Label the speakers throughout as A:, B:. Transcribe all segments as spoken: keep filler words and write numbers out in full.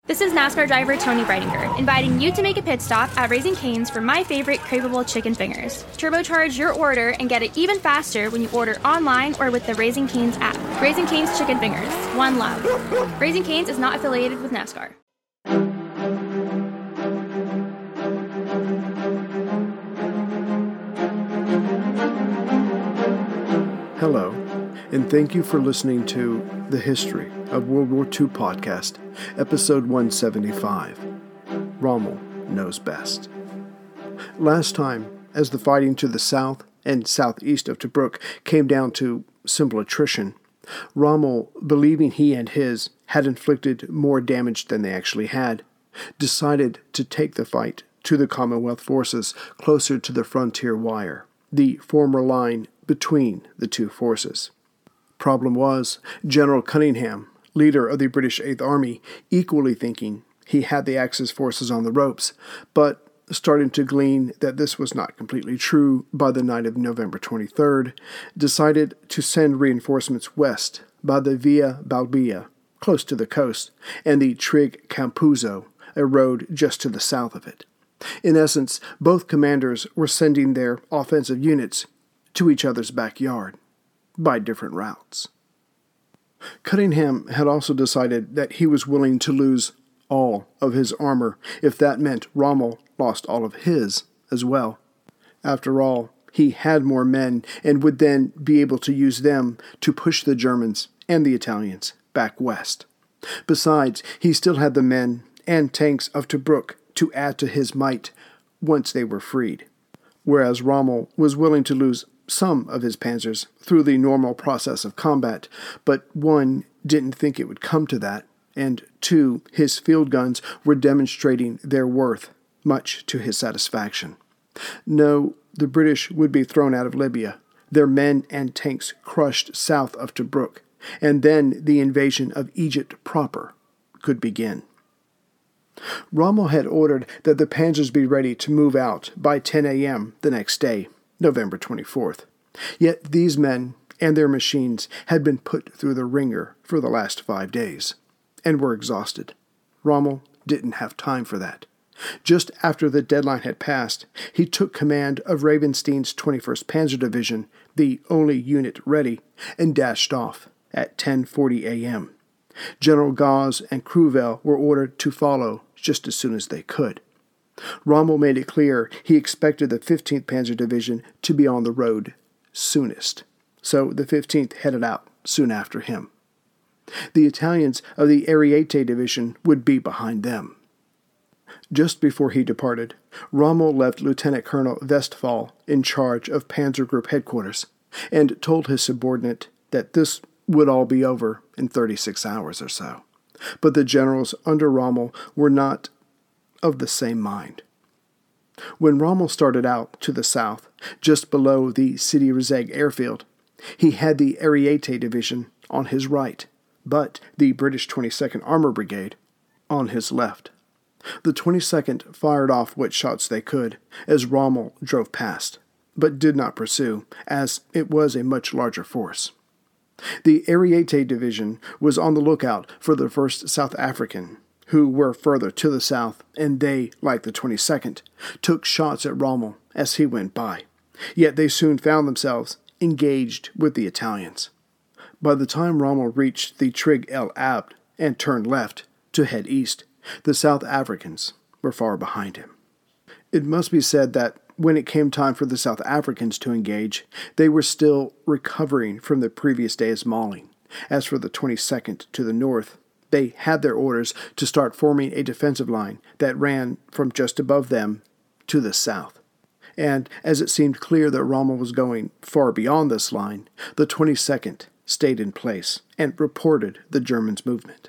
A: This is NASCAR driver Tony Breidinger, inviting you to make a pit stop at Raising Cane's for my favorite craveable chicken fingers. Turbocharge your order and get it even faster when you order online or with the Raising Cane's app. Raising Cane's Chicken Fingers. One love. Raising Cane's is not affiliated with NASCAR.
B: Hello, and thank you for listening to The History of World War Two podcast, episode one seventy-five, Rommel Knows Best. Last time, as the fighting to the south and southeast of Tobruk came down to simple attrition, Rommel, believing he and his had inflicted more damage than they actually had, decided to take the fight to the Commonwealth forces closer to the frontier wire, the former line between the two forces. Problem was, General Cunningham, leader of the British Eighth Army, equally thinking he had the Axis forces on the ropes, but starting to glean that this was not completely true by the night of November twenty-third, decided to send reinforcements west by the Via Balbia, close to the coast, and the Trig Campuzzo, a road just to the south of it. In essence, both commanders were sending their offensive units to each other's backyard, by different routes. Cunningham had also decided that he was willing to lose all of his armor if that meant Rommel lost all of his as well. After all, he had more men and would then be able to use them to push the Germans and the Italians back west. Besides, he still had the men and tanks of Tobruk to add to his might once they were freed, whereas Rommel was willing to lose some of his panzers through the normal process of combat, but one, didn't think it would come to that, and two, his field guns were demonstrating their worth, much to his satisfaction. No, the British would be thrown out of Libya, their men and tanks crushed south of Tobruk, and then the invasion of Egypt proper could begin. Rommel had ordered that the panzers be ready to move out by ten a.m. the next day, November twenty-fourth. Yet these men and their machines had been put through the ringer for the last five days, and were exhausted. Rommel didn't have time for that. Just after the deadline had passed, he took command of Ravenstein's twenty-first Panzer Division, the only unit ready, and dashed off at ten forty a.m. General Gauss and Kruvel were ordered to follow just as soon as they could. Rommel made it clear he expected the fifteenth Panzer Division to be on the road soonest, so the fifteenth headed out soon after him. The Italians of the Ariete Division would be behind them. Just before he departed, Rommel left Lieutenant Colonel Westphal in charge of Panzer Group headquarters, and told his subordinate that this would all be over in thirty-six hours or so. But the generals under Rommel were not of the same mind. When Rommel started out to the south, just below the Sidi Rezegh airfield, he had the Ariete Division on his right, but the British twenty-second Armor Brigade on his left. The twenty-second fired off what shots they could as Rommel drove past, but did not pursue, as it was a much larger force. The Ariete Division was on the lookout for the first South African, who were further to the south, and they, like the twenty-second, took shots at Rommel as he went by. Yet they soon found themselves engaged with the Italians. By the time Rommel reached the Trig El Abd and turned left to head east, the South Africans were far behind him. It must be said that when it came time for the South Africans to engage, they were still recovering from the previous day's mauling. As for the twenty-second to the north, they had their orders to start forming a defensive line that ran from just above them to the south. And as it seemed clear that Rommel was going far beyond this line, the twenty-second stayed in place and reported the Germans' movement.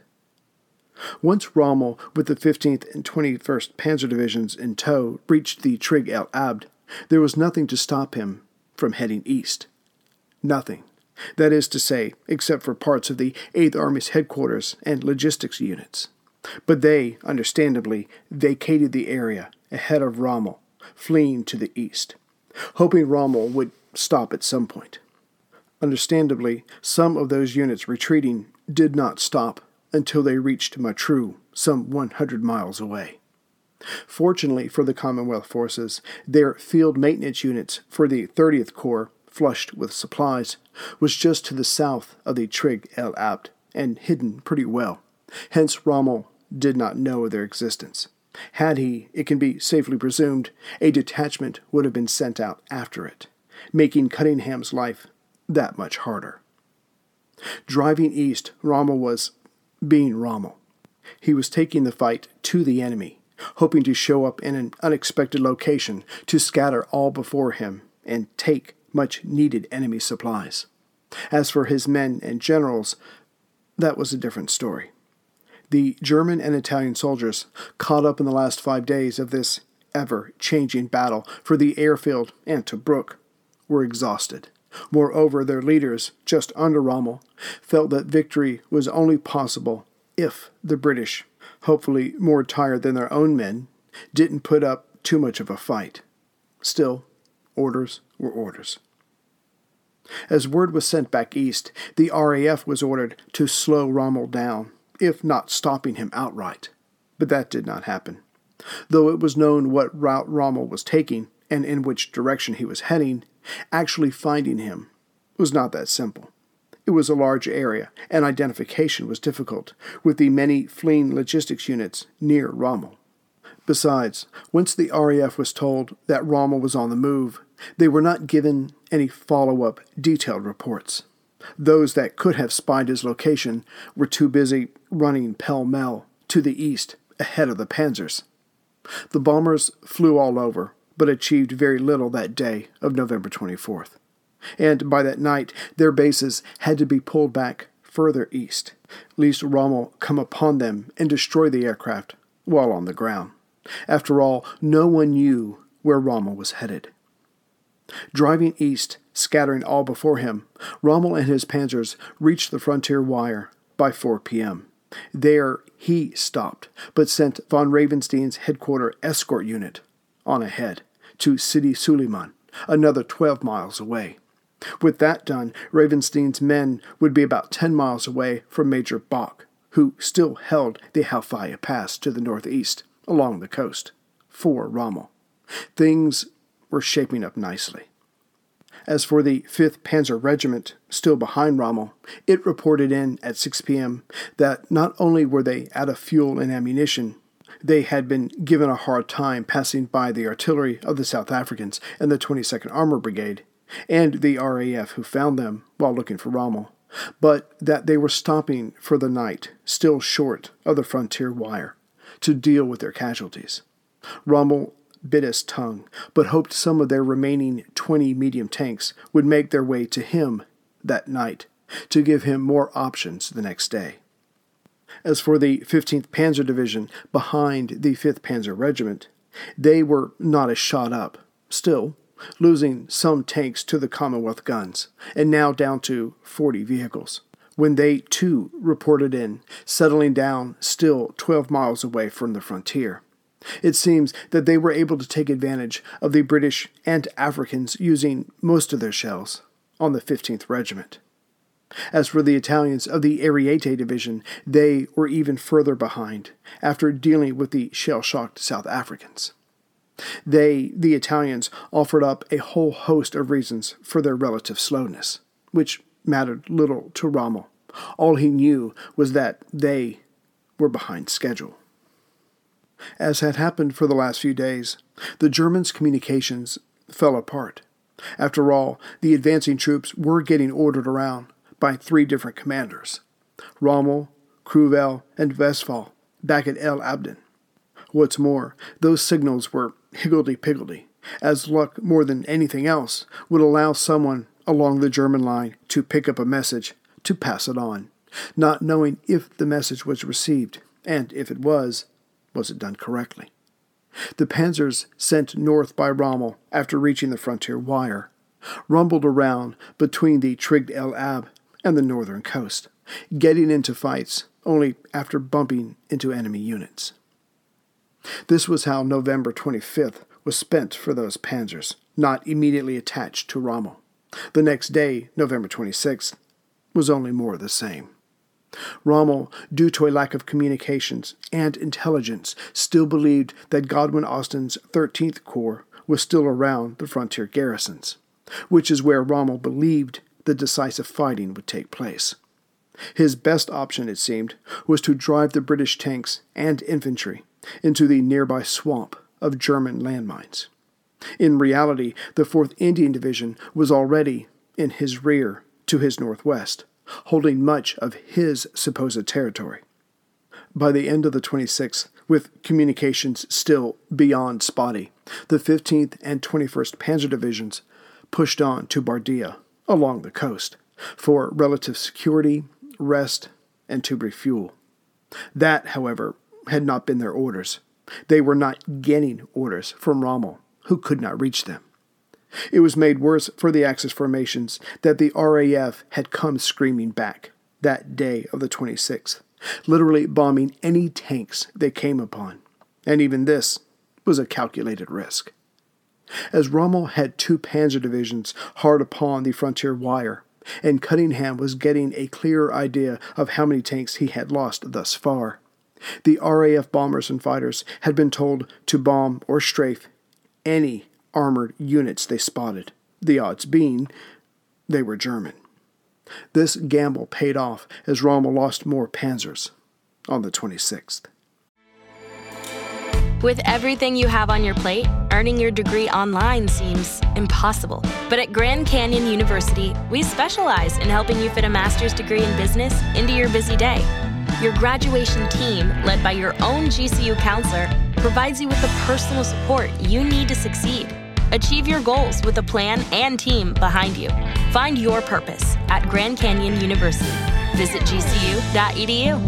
B: Once Rommel, with the fifteenth and twenty-first Panzer Divisions in tow, reached the Trig El Abd, there was nothing to stop him from heading east. Nothing. That is to say, except for parts of the eighth Army's headquarters and logistics units. But they, understandably, vacated the area ahead of Rommel, fleeing to the east, hoping Rommel would stop at some point. Understandably, some of those units retreating did not stop until they reached Matruh, some one hundred miles away. Fortunately for the Commonwealth forces, their field maintenance units for the thirtieth Corps, flushed with supplies, was just to the south of the Trig el Abd and hidden pretty well. Hence Rommel did not know of their existence. Had he, it can be safely presumed, a detachment would have been sent out after it, making Cunningham's life that much harder. Driving east, Rommel was being Rommel. He was taking the fight to the enemy, hoping to show up in an unexpected location to scatter all before him and take much-needed enemy supplies. As for his men and generals, that was a different story. The German and Italian soldiers, caught up in the last five days of this ever-changing battle for the airfield and Tobruk, were exhausted. Moreover, their leaders, just under Rommel, felt that victory was only possible if the British, hopefully more tired than their own men, didn't put up too much of a fight. Still, orders were orders. As word was sent back east, the R A F was ordered to slow Rommel down, if not stopping him outright. But that did not happen. Though it was known what route Rommel was taking and in which direction he was heading, actually finding him was not that simple. It was a large area, and identification was difficult, with the many fleeing logistics units near Rommel. Besides, once the R A F was told that Rommel was on the move, they were not given any follow-up detailed reports. Those that could have spied his location were too busy running pell-mell to the east ahead of the panzers. The bombers flew all over, but achieved very little that day of November twenty-fourth. And by that night, their bases had to be pulled back further east, lest Rommel come upon them and destroy the aircraft while on the ground. After all, no one knew where Rommel was headed. Driving east, scattering all before him, Rommel and his panzers reached the frontier wire by four p.m. There he stopped, but sent von Ravenstein's headquarter escort unit on ahead to Sidi Suleiman, another twelve miles away. With that done, Ravenstein's men would be about ten miles away from Major Bach, who still held the Halfaya Pass to the northeast, along the coast, for Rommel. Things were shaping up nicely. As for the fifth Panzer Regiment, still behind Rommel, it reported in at six p.m. that not only were they out of fuel and ammunition, they had been given a hard time passing by the artillery of the South Africans and the twenty-second Armor Brigade, and the R A F who found them while looking for Rommel, but that they were stopping for the night, still short of the frontier wire, to deal with their casualties. Rommel bit his tongue, but hoped some of their remaining twenty medium tanks would make their way to him that night, to give him more options the next day. As for the fifteenth Panzer Division behind the fifth Panzer Regiment, they were not as shot up, still losing some tanks to the Commonwealth guns, and now down to forty vehicles, when they too reported in, settling down still twelve miles away from the frontier. It seems that they were able to take advantage of the British and Africans using most of their shells on the fifteenth Regiment. As for the Italians of the Ariete Division, they were even further behind, after dealing with the shell-shocked South Africans. They, the Italians, offered up a whole host of reasons for their relative slowness, which mattered little to Rommel. All he knew was that they were behind schedule. As had happened for the last few days, the Germans' communications fell apart. After all, the advancing troops were getting ordered around by three different commanders, Rommel, Kruvel, and Westphal, back at El Abden. What's more, those signals were higgledy-piggledy, as luck more than anything else would allow someone along the German line to pick up a message to pass it on, not knowing if the message was received, and if it was, was it done correctly. The panzers sent north by Rommel after reaching the frontier wire rumbled around between the Trig el Ab and the northern coast, getting into fights only after bumping into enemy units. This was how November twenty-fifth was spent for those panzers, not immediately attached to Rommel. The next day, November twenty-sixth, was only more of the same. Rommel, due to a lack of communications and intelligence, still believed that Godwin Austen's thirteenth Corps was still around the frontier garrisons, which is where Rommel believed the decisive fighting would take place. His best option, it seemed, was to drive the British tanks and infantry into the nearby swamp of German landmines. In reality, the fourth Indian Division was already in his rear to his northwest, holding much of his supposed territory. By the end of the twenty-sixth, with communications still beyond spotty, the fifteenth and twenty-first Panzer Divisions pushed on to Bardia along the coast for relative security, rest, and to refuel. That, however, had not been their orders. They were not getting orders from Rommel, who could not reach them. It was made worse for the Axis formations that the R A F had come screaming back that day of the twenty-sixth, literally bombing any tanks they came upon, and even this was a calculated risk. As Rommel had two panzer divisions hard upon the frontier wire, and Cunningham was getting a clearer idea of how many tanks he had lost thus far, the R A F bombers and fighters had been told to bomb or strafe any armored units they spotted, the odds being they were German. This gamble paid off as Rommel lost more panzers on the twenty-sixth.
C: With everything you have on your plate, earning your degree online seems impossible. But at Grand Canyon University, we specialize in helping you fit a master's degree in business into your busy day. Your graduation team, led by your own G C U counselor, provides you with the personal support you need to succeed. Achieve your goals with a plan and team behind you. Find your purpose at Grand Canyon University. Visit g c u dot e d u.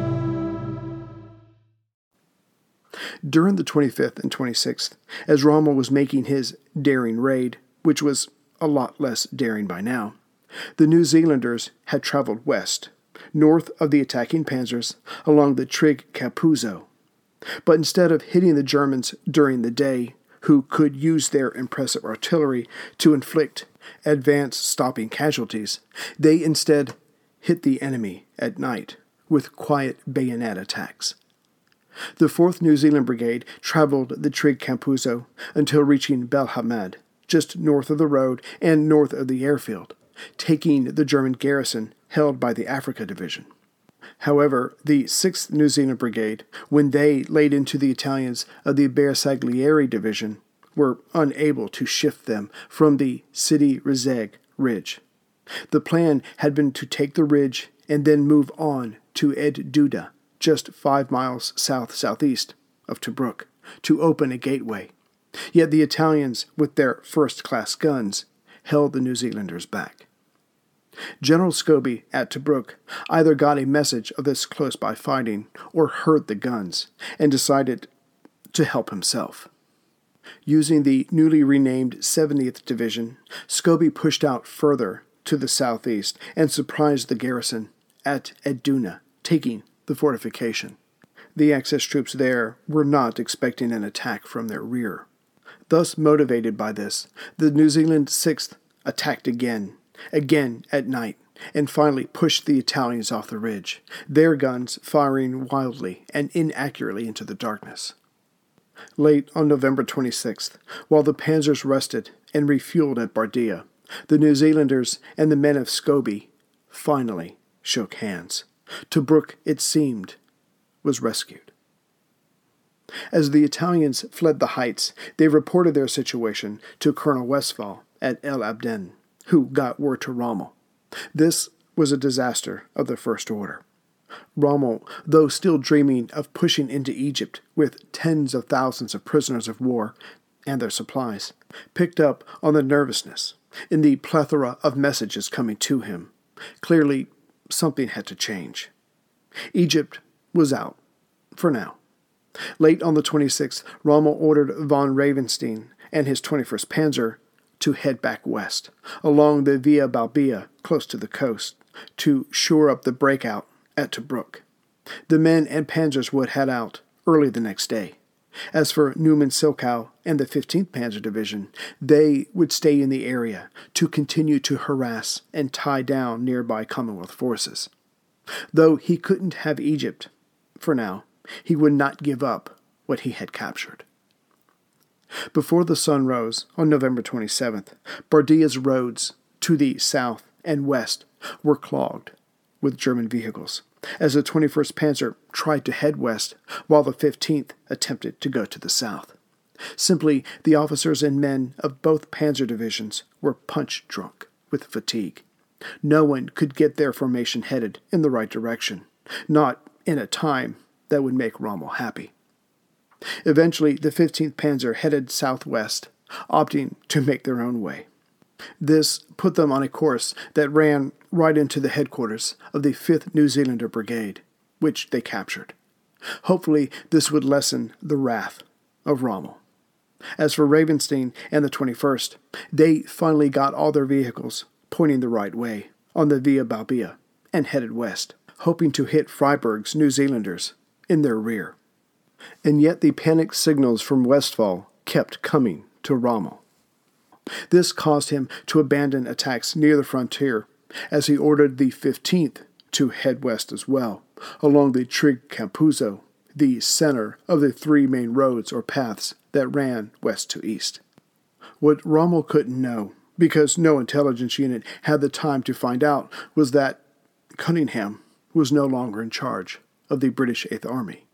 B: During the twenty-fifth and twenty-sixth, as Rommel was making his daring raid, which was a lot less daring by now, the New Zealanders had traveled west, north of the attacking panzers, along the Trig Capuzzo. But instead of hitting the Germans during the day, who could use their impressive artillery to inflict advance-stopping casualties, they instead hit the enemy at night with quiet bayonet attacks. The fourth New Zealand Brigade traveled the Trig Capuzzo until reaching Belhamad, just north of the road and north of the airfield, taking the German garrison held by the Africa Division. However, the sixth New Zealand Brigade, when they laid into the Italians of the Bersaglieri Division, were unable to shift them from the Sidi Rezegh Ridge. The plan had been to take the ridge and then move on to Ed Duda, just five miles south-southeast of Tobruk, to open a gateway. Yet the Italians, with their first-class guns, held the New Zealanders back. General Scobie at Tobruk either got a message of this close-by fighting or heard the guns and decided to help himself. Using the newly renamed seventieth Division, Scobie pushed out further to the southeast and surprised the garrison at Eduna, taking the fortification. The Axis troops there were not expecting an attack from their rear. Thus motivated by this, the New Zealand sixth attacked again, again at night, and finally pushed the Italians off the ridge, their guns firing wildly and inaccurately into the darkness. Late on November twenty-sixth, while the panzers rested and refueled at Bardia, the New Zealanders and the men of Scobie finally shook hands. Tobruk, it seemed, was rescued. As the Italians fled the heights, they reported their situation to Colonel Westphal at El Abden, who got word to Rommel. This was a disaster of the first order. Rommel, though still dreaming of pushing into Egypt with tens of thousands of prisoners of war and their supplies, picked up on the nervousness in the plethora of messages coming to him. Clearly, something had to change. Egypt was out, for now. Late on the twenty-sixth, Rommel ordered von Ravenstein and his twenty-first Panzer to head back west, along the Via Balbia, close to the coast, to shore up the breakout at Tobruk. The men and panzers would head out early the next day. As for Neumann-Silkow and the fifteenth Panzer Division, they would stay in the area to continue to harass and tie down nearby Commonwealth forces. Though he couldn't have Egypt, for now, he would not give up what he had captured. Before the sun rose on November twenty-seventh, Bardia's roads to the south and west were clogged with German vehicles, as the twenty-first Panzer tried to head west while the fifteenth attempted to go to the south. Simply, the officers and men of both panzer divisions were punch-drunk with fatigue. No one could get their formation headed in the right direction, not in a time that would make Rommel happy. Eventually, the fifteenth Panzer headed southwest, opting to make their own way. This put them on a course that ran right into the headquarters of the fifth New Zealander Brigade, which they captured. Hopefully, this would lessen the wrath of Rommel. As for Ravenstein and the twenty-first, they finally got all their vehicles pointing the right way on the Via Balbia and headed west, hoping to hit Freiburg's New Zealanders in their rear. And yet the panicked signals from Westphal kept coming to Rommel. This caused him to abandon attacks near the frontier, as he ordered the fifteenth to head west as well, along the Trig Campuzzo, the center of the three main roads or paths that ran west to east. What Rommel couldn't know, because no intelligence unit had the time to find out, was that Cunningham was no longer in charge of the British Eighth Army.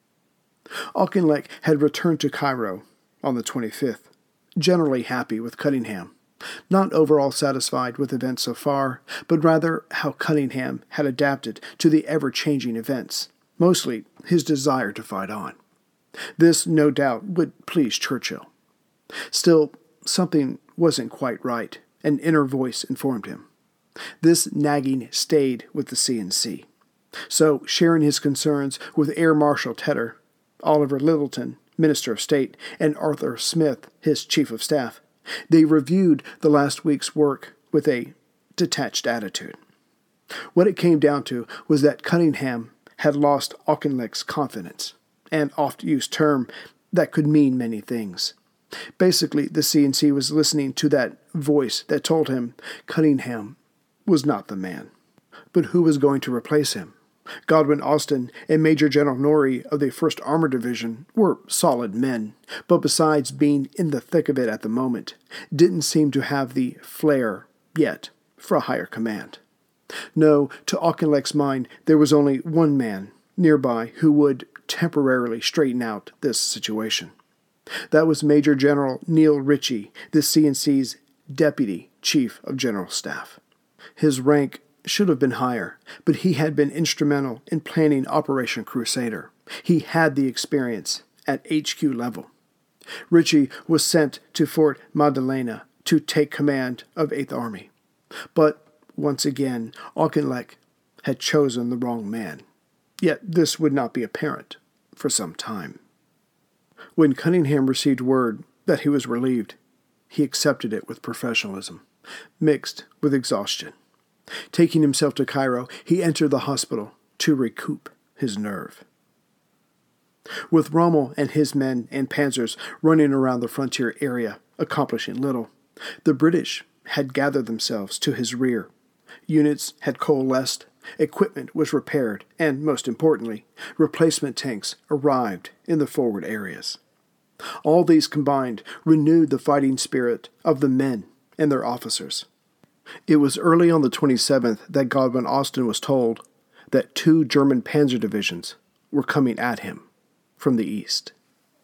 B: Auchinleck had returned to Cairo on the twenty-fifth, generally happy with Cunningham, not overall satisfied with events so far, but rather how Cunningham had adapted to the ever-changing events, mostly his desire to fight on. This, no doubt, would please Churchill. Still, something wasn't quite right, an inner voice informed him. This nagging stayed with the C N C. So, sharing his concerns with Air Marshal Tedder, Oliver Littleton, Minister of State, and Arthur Smith, his Chief of Staff, they reviewed the last week's work with a detached attitude. What it came down to was that Cunningham had lost Auchinleck's confidence, an oft-used term that could mean many things. Basically, the C N C was listening to that voice that told him Cunningham was not the man. But who was going to replace him? Godwin Austen and Major General Norrie of the first Armored Division were solid men, but besides being in the thick of it at the moment, didn't seem to have the flair yet for a higher command. No, to Auchinleck's mind, there was only one man nearby who would temporarily straighten out this situation. That was Major General Neil Ritchie, the C N C's Deputy Chief of General Staff. His rank should have been higher, but he had been instrumental in planning Operation Crusader. He had the experience at H Q level. Ritchie was sent to Fort Maddalena to take command of Eighth Army. But, once again, Auchinleck had chosen the wrong man. Yet this would not be apparent for some time. When Cunningham received word that he was relieved, he accepted it with professionalism, mixed with exhaustion. Taking himself to Cairo, he entered the hospital to recoup his nerve. With Rommel and his men and panzers running around the frontier area, accomplishing little, the British had gathered themselves to his rear. Units had coalesced, equipment was repaired, and, most importantly, replacement tanks arrived in the forward areas. All these combined renewed the fighting spirit of the men and their officers. It was early on the twenty-seventh that Godwin Austen was told that two German panzer divisions were coming at him from the east.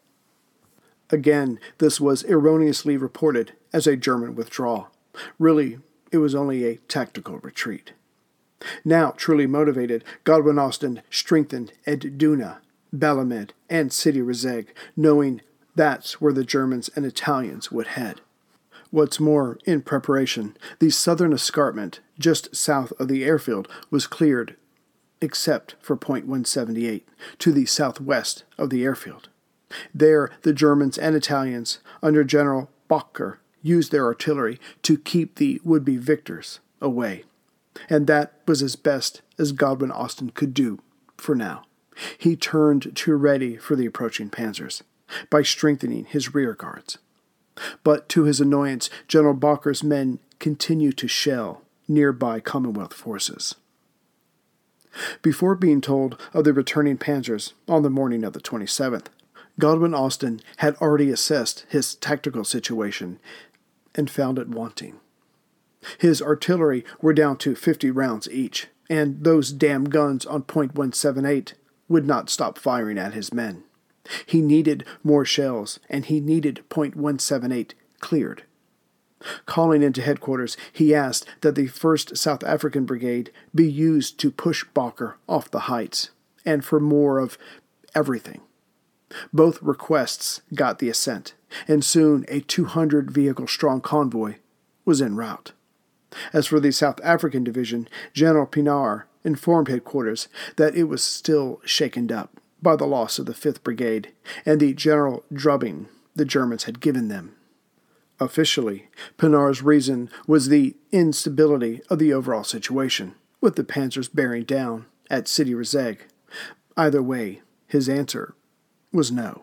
B: Again, this was erroneously reported as a German withdrawal. Really, it was only a tactical retreat. Now, truly motivated, Godwin Austen strengthened Ed Duna, Balamed, and Sidi Rezegh, knowing that's where the Germans and Italians would head. What's more, in preparation, the southern escarpment just south of the airfield was cleared, except for Point one seventy-eight, to the southwest of the airfield. There, the Germans and Italians, under General Bottcher, used their artillery to keep the would-be victors away. And that was as best as Godwin Austen could do for now. He turned to ready for the approaching panzers by strengthening his rear guards. But to his annoyance, General Bottcher's men continued to shell nearby Commonwealth forces. Before being told of the returning panzers on the morning of the twenty-seventh, Godwin Austen had already assessed his tactical situation and found it wanting. His artillery were down to fifty rounds each, and those damn guns on point one seven eight would not stop firing at his men. He needed more shells, and he needed point one seven eight cleared. Calling into headquarters, he asked that the first South African Brigade be used to push Barker off the heights, and for more of everything. Both requests got the assent, and soon a two hundred vehicle strong convoy was en route. As for the South African Division, General Pienaar informed headquarters that it was still shaken up by the loss of the fifth Brigade and the general drubbing the Germans had given them. Officially, Pienaar's reason was the instability of the overall situation, with the panzers bearing down at Sidi Rezegh. Either way, his answer was no.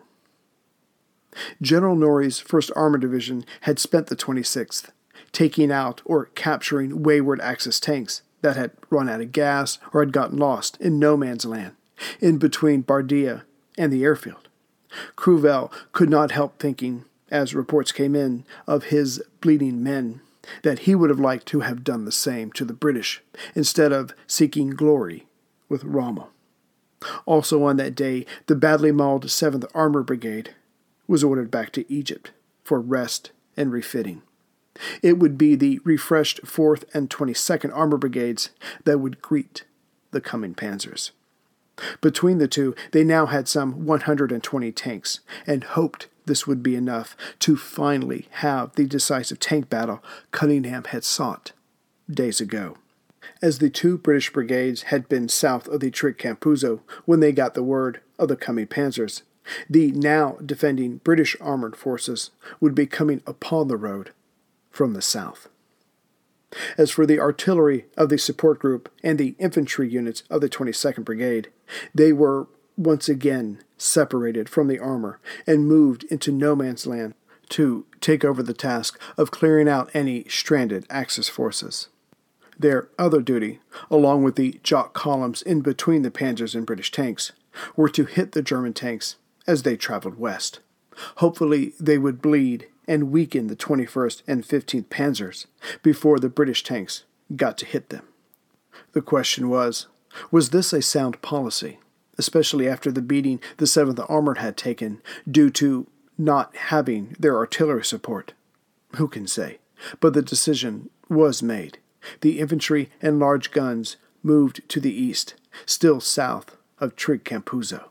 B: General Norrie's first Armored Division had spent the twenty-sixth taking out or capturing wayward Axis tanks that had run out of gas or had gotten lost in no man's land, in between Bardia and the airfield. Cruvell could not help thinking, as reports came in of his bleeding men, that he would have liked to have done the same to the British instead of seeking glory with Rommel. Also on that day, the badly mauled seventh Armored Brigade was ordered back to Egypt for rest and refitting. It would be the refreshed fourth and twenty-second Armored Brigades that would greet the coming panzers. Between the two, they now had some one hundred twenty tanks, and hoped this would be enough to finally have the decisive tank battle Cunningham had sought days ago. As the two British brigades had been south of the Trigg-Capuzzo when they got the word of the coming panzers, the now defending British armored forces would be coming upon the road from the south. As for the artillery of the support group and the infantry units of the twenty-second Brigade, they were once again separated from the armor and moved into no man's land to take over the task of clearing out any stranded Axis forces. Their other duty, along with the Jock columns in between the panzers and British tanks, were to hit the German tanks as they traveled west. Hopefully they would bleed and weaken the twenty-first and fifteenth Panzers before the British tanks got to hit them. The question was, was this a sound policy, especially after the beating the seventh Armored had taken due to not having their artillery support? Who can say? But the decision was made. The infantry and large guns moved to the east, still south of Trigg-Capuzzo.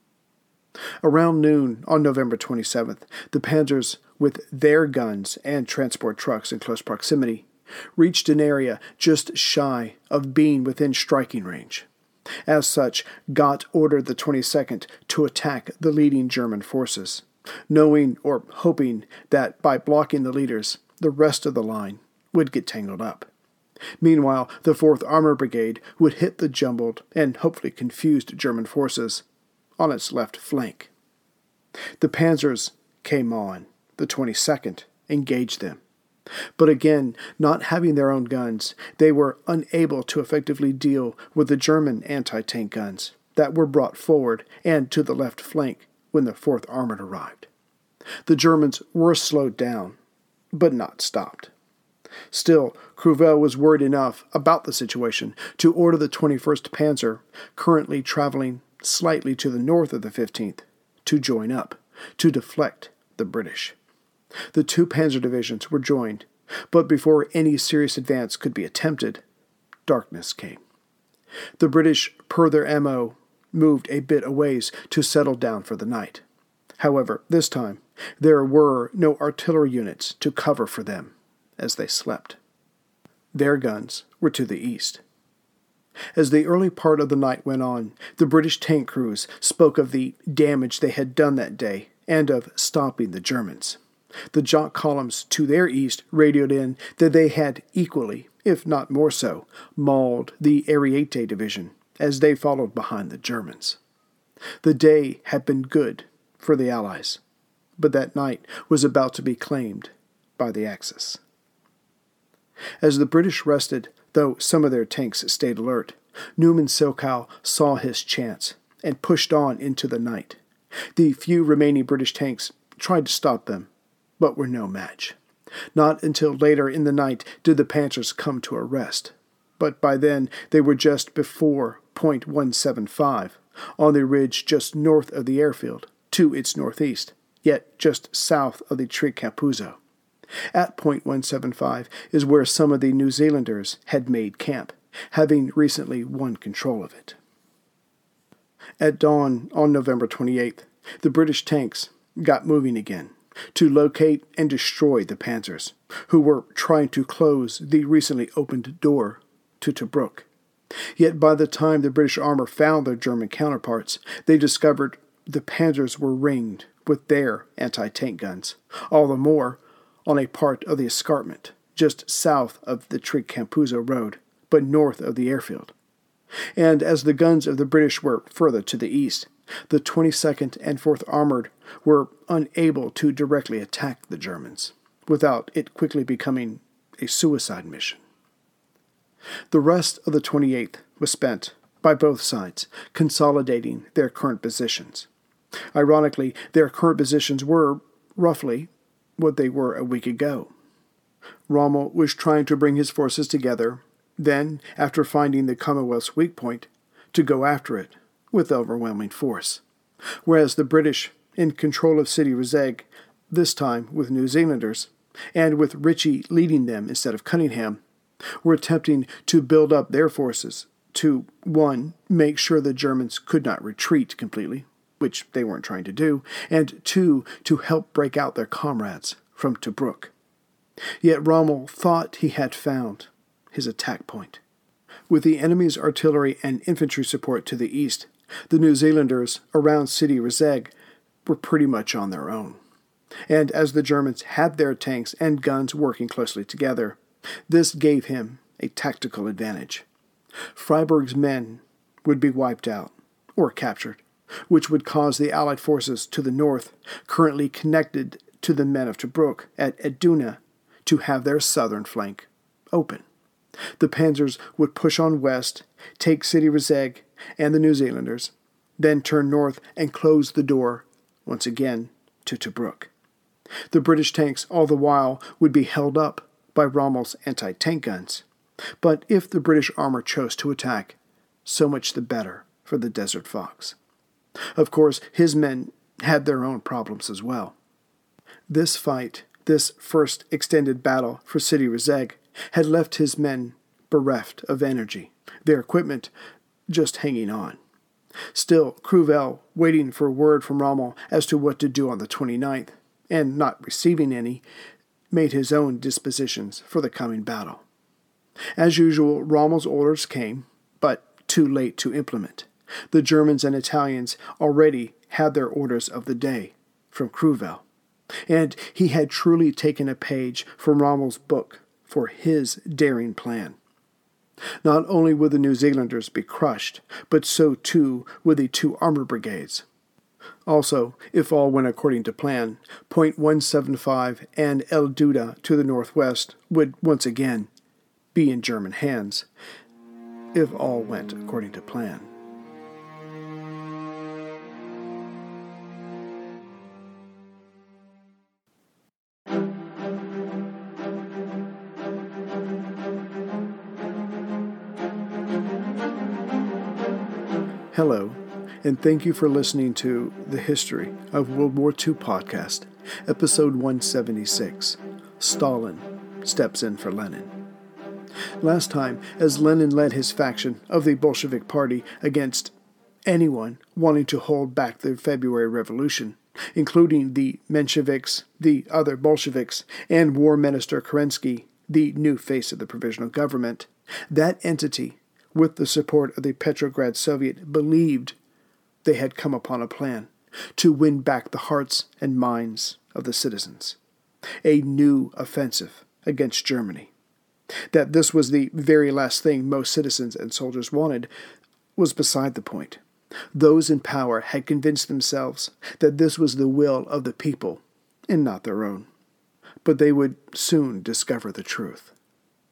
B: Around noon on November twenty-seventh, the panzers, with their guns and transport trucks in close proximity, reached an area just shy of being within striking range. As such, Gott ordered the twenty-second to attack the leading German forces, knowing or hoping that by blocking the leaders, the rest of the line would get tangled up. Meanwhile, the fourth Armored Brigade would hit the jumbled and hopefully confused German forces on its left flank. The panzers came on. The twenty-second engaged them. But again, not having their own guns, they were unable to effectively deal with the German anti-tank guns that were brought forward and to the left flank when the fourth Armored arrived. The Germans were slowed down, but not stopped. Still, Cruvell was worried enough about the situation to order the twenty-first Panzer, currently traveling slightly to the north of the fifteenth, to join up, to deflect the British. The two panzer divisions were joined, but before any serious advance could be attempted, darkness came. The British, per their M O, moved a bit a ways to settle down for the night. However, this time, there were no artillery units to cover for them as they slept. Their guns were to the east. As the early part of the night went on, the British tank crews spoke of the damage they had done that day and of stopping the Germans. The Jock columns to their east radioed in that they had equally, if not more so, mauled the Ariete division as they followed behind the Germans. The day had been good for the Allies, but that night was about to be claimed by the Axis. As the British rested, though some of their tanks stayed alert, Neumann Silkow saw his chance and pushed on into the night. The few remaining British tanks tried to stop them, but were no match. Not until later in the night did the Panzers come to a rest, but by then they were just before point one seven five, on the ridge just north of the airfield, to its northeast, yet just south of the Trig Capuzzo. At point one seven five is where some of the New Zealanders had made camp, having recently won control of it. At dawn on November twenty-eighth, the British tanks got moving again to locate and destroy the Panzers, who were trying to close the recently opened door to Tobruk. Yet by the time the British armor found their German counterparts, they discovered the Panzers were ringed with their anti-tank guns, all the more on a part of the escarpment just south of the Trig Capuzzo road, but north of the airfield. And as the guns of the British were further to the east, the twenty-second and fourth Armored were unable to directly attack the Germans, without it quickly becoming a suicide mission. The rest of the twenty-eighth was spent, by both sides, consolidating their current positions. Ironically, their current positions were, roughly, what they were a week ago. Rommel was trying to bring his forces together, then, after finding the Commonwealth's weak point, to go after it with overwhelming force, whereas the British, in control of Sidi Rezegh, this time with New Zealanders, and with Ritchie leading them instead of Cunningham, were attempting to build up their forces to, one, make sure the Germans could not retreat completely, which they weren't trying to do, and two, to help break out their comrades from Tobruk. Yet Rommel thought he had found his attack point. With the enemy's artillery and infantry support to the east, the New Zealanders around Sidi Rezegh were pretty much on their own. And as the Germans had their tanks and guns working closely together, this gave him a tactical advantage. Freiburg's men would be wiped out, or captured, which would cause the Allied forces to the north, currently connected to the men of Tobruk at Eduna, to have their southern flank open. The Panzers would push on west, take Sidi Rezegh and the New Zealanders, then turn north and close the door, once again, to Tobruk. The British tanks, all the while, would be held up by Rommel's anti-tank guns. But if the British armor chose to attack, so much the better for the Desert Fox. Of course, his men had their own problems as well. This fight, this first extended battle for Sidi Rezegh, had left his men bereft of energy, their equipment just hanging on. Still, Cruvel, waiting for word from Rommel as to what to do on the twenty-ninth, and not receiving any, made his own dispositions for the coming battle. As usual, Rommel's orders came, but too late to implement. The Germans and Italians already had their orders of the day from Cruvel, and he had truly taken a page from Rommel's book for his daring plan. Not only would the New Zealanders be crushed, but so too would the two armored brigades. Also, if all went according to plan, point one seven five and El Duda to the northwest would once again be in German hands, if all went according to plan. Hello, and thank you for listening to The History of World War Two podcast, episode one seventy-six, Stalin Steps in for Lenin. Last time, as Lenin led his faction of the Bolshevik Party against anyone wanting to hold back the February Revolution, including the Mensheviks, the other Bolsheviks, and War Minister Kerensky, the new face of the provisional government, that entity, with the support of the Petrograd Soviet, believed they had come upon a plan to win back the hearts and minds of the citizens. A new offensive against Germany. That this was the very last thing most citizens and soldiers wanted was beside the point. Those in power had convinced themselves that this was the will of the people and not their own. But they would soon discover the truth.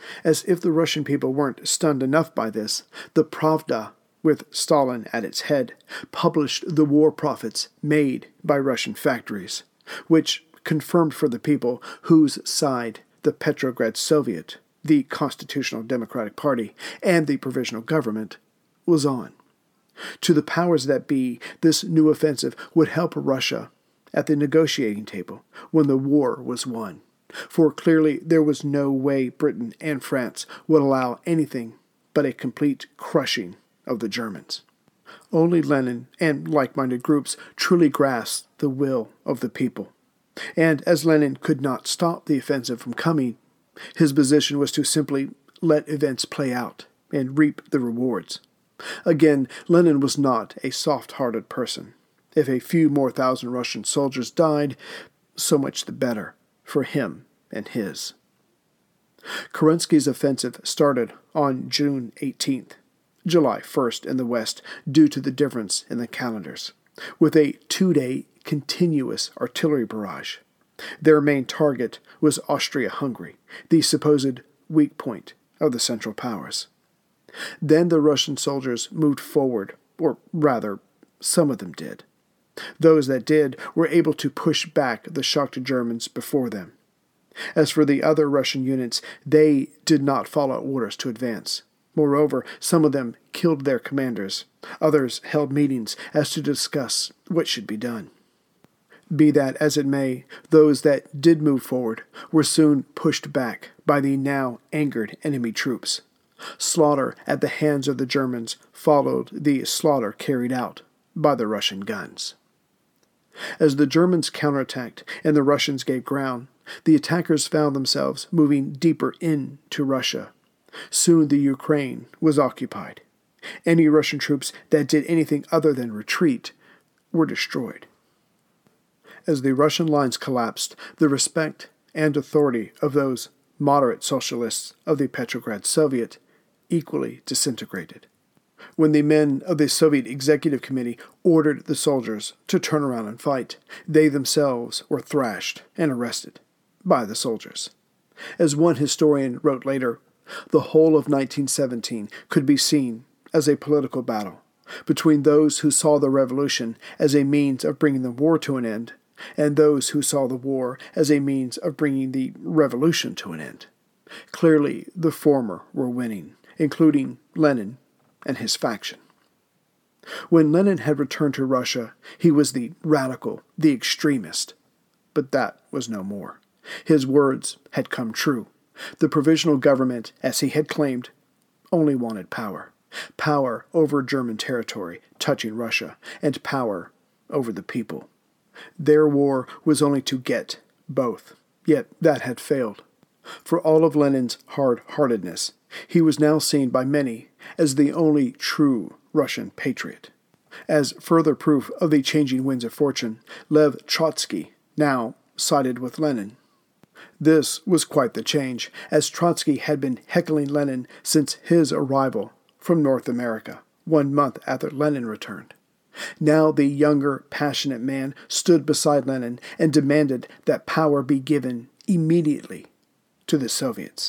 B: As if the Russian people weren't stunned enough by this, the Pravda, with Stalin at its head, published the war profits made by Russian factories, which confirmed for the people whose side the Petrograd Soviet, the Constitutional Democratic Party, and the Provisional Government was on. To the powers that be, this new offensive would help Russia at the negotiating table when the war was won, for clearly there was no way Britain and France would allow anything but a complete crushing of the Germans. Only Lenin and like-minded groups truly grasped the will of the people. And as Lenin could not stop the offensive from coming, his position was to simply let events play out and reap the rewards. Again, Lenin was not a soft-hearted person. If a few more thousand Russian soldiers died, so much the better for him and his. Kerensky's offensive started on June eighteenth, July first in the West due to the difference in the calendars, with a two-day continuous artillery barrage. Their main target was Austria-Hungary, the supposed weak point of the Central Powers. Then the Russian soldiers moved forward, or rather, some of them did. Those that did were able to push back the shocked Germans before them. As for the other Russian units, they did not follow orders to advance. Moreover, some of them killed their commanders. Others held meetings as to discuss what should be done. Be that as it may, those that did move forward were soon pushed back by the now angered enemy troops. Slaughter at the hands of the Germans followed the slaughter carried out by the Russian guns. As the Germans counterattacked and the Russians gave ground, the attackers found themselves moving deeper into Russia. Soon the Ukraine was occupied. Any Russian troops that did anything other than retreat were destroyed. As the Russian lines collapsed, the respect and authority of those moderate socialists of the Petrograd Soviet equally disintegrated. When the men of the Soviet Executive Committee ordered the soldiers to turn around and fight, they themselves were thrashed and arrested by the soldiers. As one historian wrote later, the whole of nineteen seventeen could be seen as a political battle between those who saw the revolution as a means of bringing the war to an end and those who saw the war as a means of bringing the revolution to an end. Clearly, the former were winning, including Lenin and his faction. When Lenin had returned to Russia, he was the radical, the extremist. But that was no more. His words had come true. The provisional government, as he had claimed, only wanted power. Power over German territory touching Russia, and power over the people. Their war was only to get both, yet that had failed. For all of Lenin's hard-heartedness, he was now seen by many as the only true Russian patriot. As further proof of the changing winds of fortune, Lev Trotsky now sided with Lenin. This was quite the change, as Trotsky had been heckling Lenin since his arrival from North America, one month after Lenin returned. Now the younger, passionate man stood beside Lenin and demanded that power be given immediately to the Soviets.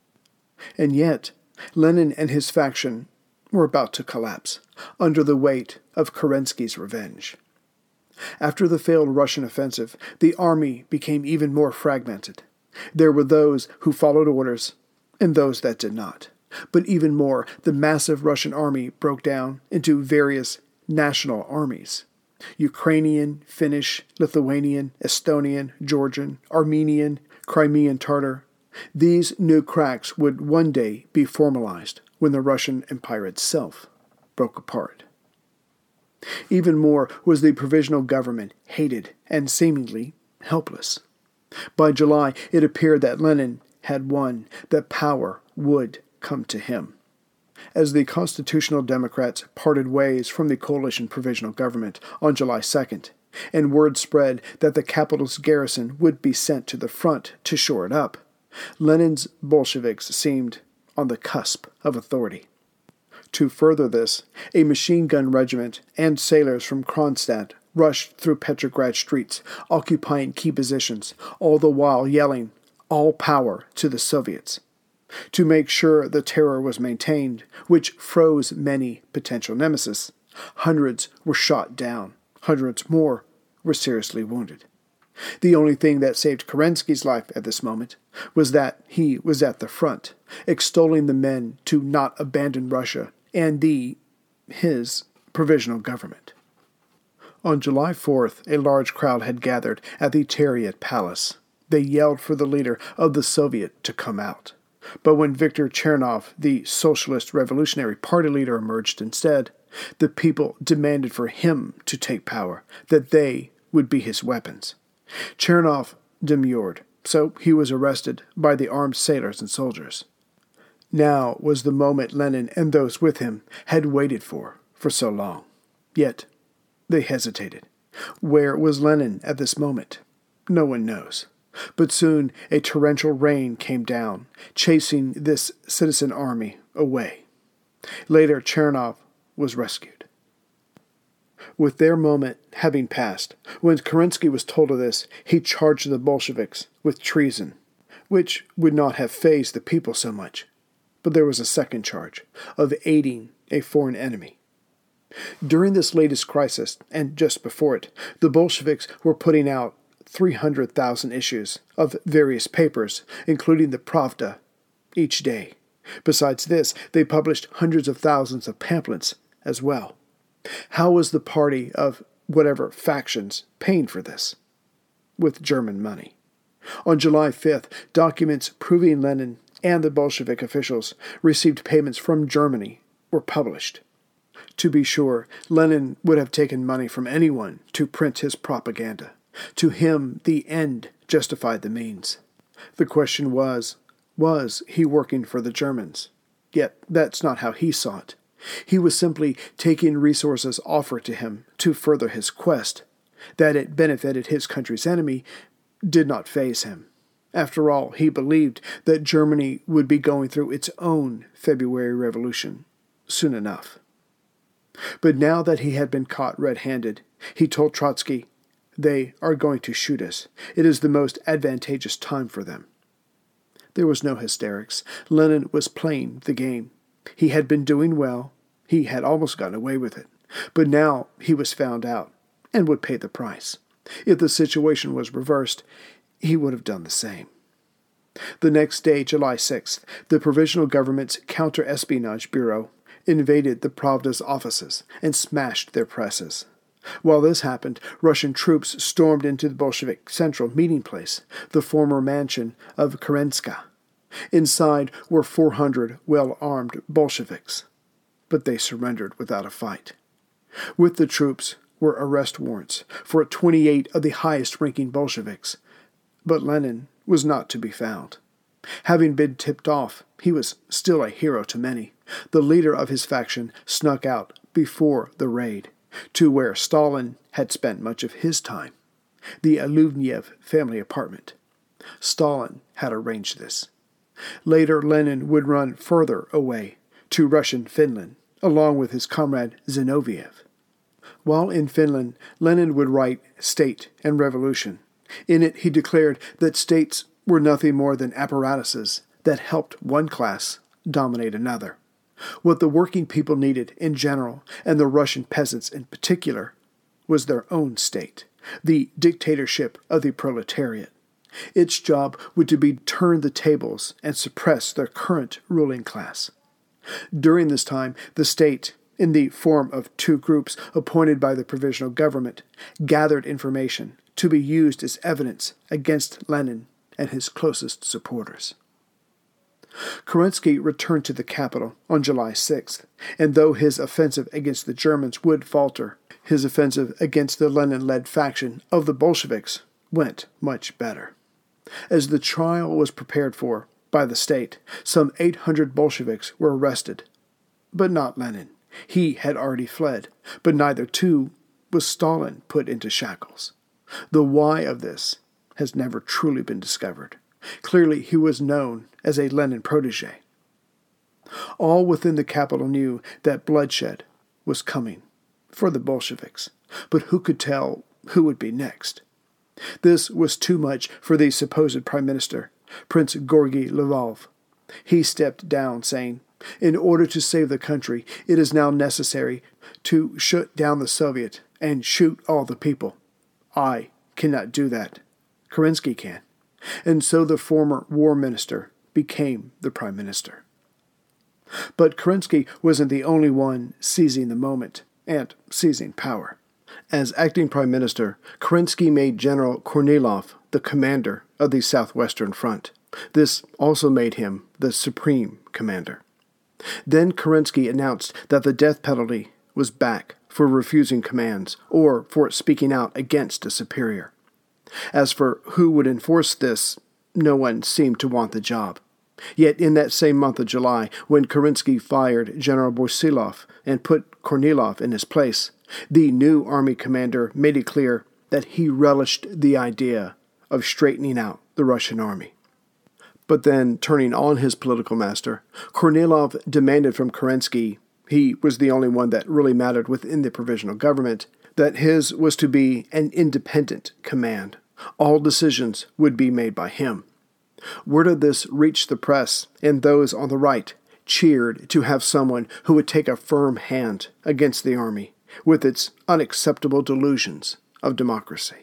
B: And yet, Lenin and his faction were about to collapse under the weight of Kerensky's revenge. After the failed Russian offensive, the army became even more fragmented. There were those who followed orders and those that did not. But even more, the massive Russian army broke down into various national armies: Ukrainian, Finnish, Lithuanian, Estonian, Georgian, Armenian, Crimean Tatar. These new cracks would one day be formalized when the Russian Empire itself broke apart. Even more was the provisional government hated and seemingly helpless. By July, it appeared that Lenin had won, that power would come to him. As the Constitutional Democrats parted ways from the coalition provisional government on July second, and word spread that the capital's garrison would be sent to the front to shore it up, Lenin's Bolsheviks seemed on the cusp of authority. To further this, a machine gun regiment and sailors from Kronstadt rushed through Petrograd streets, occupying key positions, all the while yelling, "All power to the Soviets." To make sure the terror was maintained, which froze many potential nemesis, hundreds were shot down, hundreds more were seriously wounded. The only thing that saved Kerensky's life at this moment was that he was at the front, extolling the men to not abandon Russia and the, his, provisional government. On July fourth, a large crowd had gathered at the Tariot Palace. They yelled for the leader of the Soviet to come out. But when Viktor Chernov, the Socialist Revolutionary Party leader, emerged instead, the people demanded for him to take power, that they would be his weapons. Chernov demurred, so he was arrested by the armed sailors and soldiers. Now was the moment Lenin and those with him had waited for, for so long. Yet they hesitated. Where was Lenin at this moment? No one knows. But soon a torrential rain came down, chasing this citizen army away. Later, Chernov was rescued. With their moment having passed, when Kerensky was told of this, he charged the Bolsheviks with treason, which would not have fazed the people so much. But there was a second charge, of aiding a foreign enemy. During this latest crisis, and just before it, the Bolsheviks were putting out three hundred thousand issues of various papers, including the Pravda, each day. Besides this, they published hundreds of thousands of pamphlets as well. How was the party of whatever factions paying for this? With German money. On July fifth, documents proving Lenin and the Bolshevik officials received payments from Germany were published. To be sure, Lenin would have taken money from anyone to print his propaganda. To him, the end justified the means. The question was, was he working for the Germans? Yet that's not how he saw it. He was simply taking resources offered to him to further his quest. That it benefited his country's enemy did not faze him. After all, he believed that Germany would be going through its own February Revolution soon enough. But now that he had been caught red-handed, he told Trotsky, "They are going to shoot us. It is the most advantageous time for them." There was no hysterics. Lenin was playing the game. He had been doing well. He had almost gotten away with it. But now he was found out and would pay the price. If the situation was reversed, he would have done the same. The next day, July sixth, the Provisional Government's Counter-Espionage Bureau invaded the Pravda's offices and smashed their presses. While this happened, Russian troops stormed into the Bolshevik Central meeting place, the former mansion of Kerenska. Inside were four hundred well-armed Bolsheviks, but they surrendered without a fight. With the troops were arrest warrants for twenty-eight of the highest-ranking Bolsheviks, but Lenin was not to be found. Having been tipped off, he was still a hero to many. The leader of his faction snuck out before the raid to where Stalin had spent much of his time, the Aluvniev family apartment. Stalin had arranged this. Later, Lenin would run further away to Russian Finland, along with his comrade Zinoviev. While in Finland, Lenin would write State and Revolution. In it, he declared that states were nothing more than apparatuses that helped one class dominate another. What the working people needed in general, and the Russian peasants in particular, was their own state, the dictatorship of the proletariat. Its job would to be turn the tables and suppress their current ruling class. During this time, the state, in the form of two groups appointed by the provisional government, gathered information to be used as evidence against Lenin and his closest supporters. Kerensky returned to the capital on July sixth, and though his offensive against the Germans would falter, his offensive against the Lenin-led faction of the Bolsheviks went much better. As the trial was prepared for by the state, some eight hundred Bolsheviks were arrested, but not Lenin. He had already fled, but neither too was Stalin put into shackles. The why of this has never truly been discovered. Clearly, he was known as a Lenin protege. All within the capital knew that bloodshed was coming for the Bolsheviks, but who could tell who would be next? This was too much for the supposed prime minister, Prince Georgy Lvov. He stepped down, saying, "In order to save the country, it is now necessary to shut down the Soviet and shoot all the people. I cannot do that. Kerensky can." And so the former war minister became the prime minister. But Kerensky wasn't the only one seizing the moment and seizing power. As acting prime minister, Kerensky made General Kornilov the commander of the Southwestern Front. This also made him the supreme commander. Then Kerensky announced that the death penalty was back for refusing commands or for speaking out against a superior. As for who would enforce this, no one seemed to want the job. Yet in that same month of July, when Kerensky fired General Brusilov and put Kornilov in his place, the new army commander made it clear that he relished the idea of straightening out the Russian army. But then, turning on his political master, Kornilov demanded from Kerensky, he was the only one that really mattered within the provisional government, that his was to be an independent command. All decisions would be made by him. Word of this reached the press, and those on the right cheered to have someone who would take a firm hand against the army with its unacceptable delusions of democracy.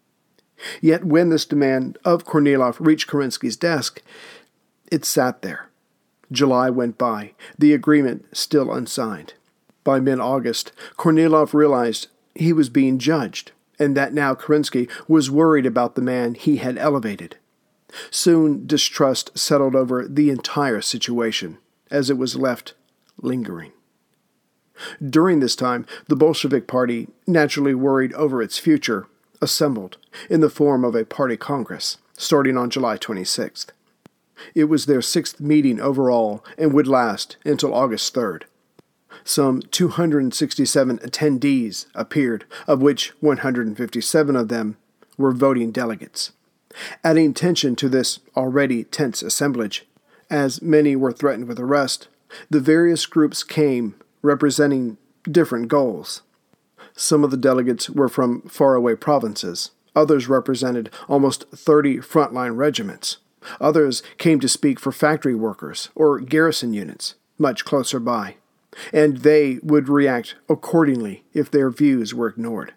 B: Yet when this demand of Kornilov reached Kerensky's desk, it sat there. July went by, the agreement still unsigned. By mid-August, Kornilov realized he was being judged, and that now Kerensky was worried about the man he had elevated. Soon distrust settled over the entire situation, as it was left lingering. During this time, the Bolshevik Party, naturally worried over its future, assembled in the form of a party congress, starting on July twenty-sixth. It was their sixth meeting overall and would last until August third. Some two hundred sixty-seven attendees appeared, of which one hundred fifty-seven of them were voting delegates. Adding tension to this already tense assemblage, as many were threatened with arrest, the various groups came representing different goals. Some of the delegates were from faraway provinces. Others represented almost thirty frontline regiments. Others came to speak for factory workers or garrison units, much closer by, and they would react accordingly if their views were ignored.